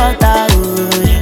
altar, oh yeah.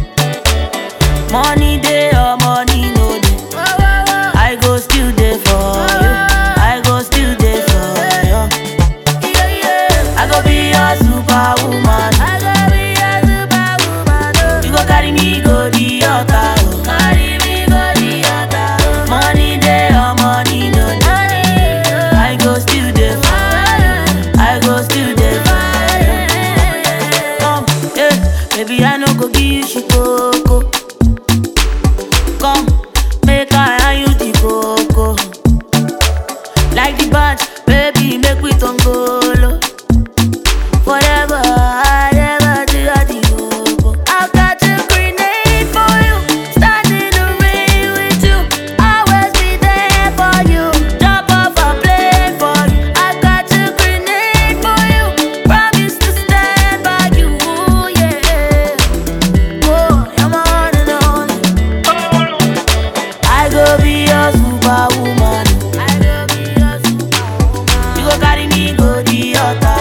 Money day or money no day, I go still there for you. I go still there for you. I go be your superwoman. I go be your superwoman. You go carry me go the altar, oh. Carry me go the altar, oh. Money day or money no day, I go still there for you. I go still there for you. Come, yeah, baby I no go give you shikoko. Come, make I hand you the coco. Like the bunch, baby, make we tongolo. Forever, I never do the logo. I've got a grenade for you. Stand in the rain with you. Always be there for you. Jump off a plane for you. I've got a grenade for you. Promise to stand by you, yeah. Oh, you're my one and only. I go be your superwoman. I go be your superwoman. You go carry me go the altar.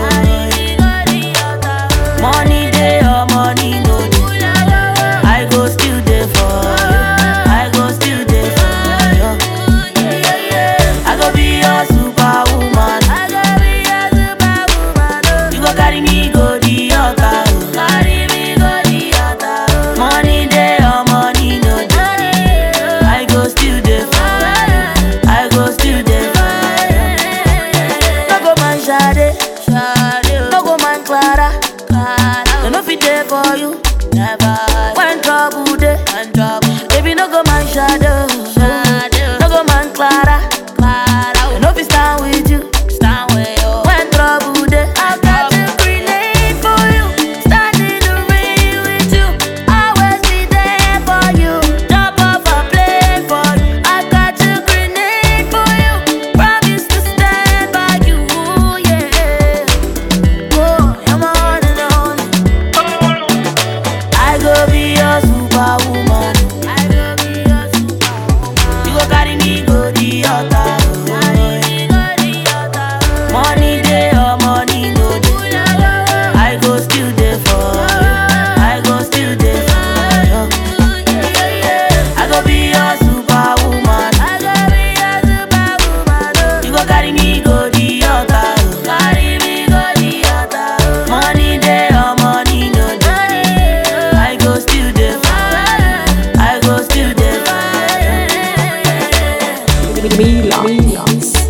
Money day or money no day, I go still there for you. I go still there for you. I go be your superwoman. I go be your superwoman. You go carry me go the altar. Carry me go the altar. Money day or money no day, I go still there for you. I go still there for you. No go man Shade, no go man Clara. I no fit there for you, never. When trouble day, baby no go man shadow, no go man Clara. I no fit stand with you, when trouble day. I've got a grenade for you, stand in the rain with you. Always be there for you, jump off a plane for you. I've got a grenade for you, promise to stand by you, yeah. Oh, you're my one and only. I go be your superwoman. I go be your superwoman. You go carry me go the altar. Money day or money no day, I go still there for you. I go still there for you. I go be your superwoman. I go be your superwoman. You go carry me go the altar. Carry me go the altar. Money day or money no day, I go still there for you. I go still there for you. Mila.